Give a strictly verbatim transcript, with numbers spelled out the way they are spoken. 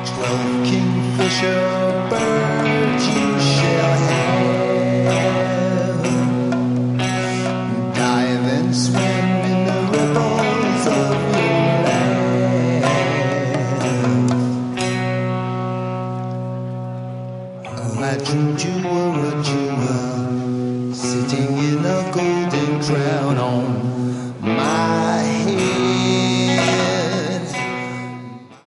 Twelve kingfisher birds you shall have. Dive and swim in the ripples of your laugh. Imagine you were a jewel sitting in a golden crown on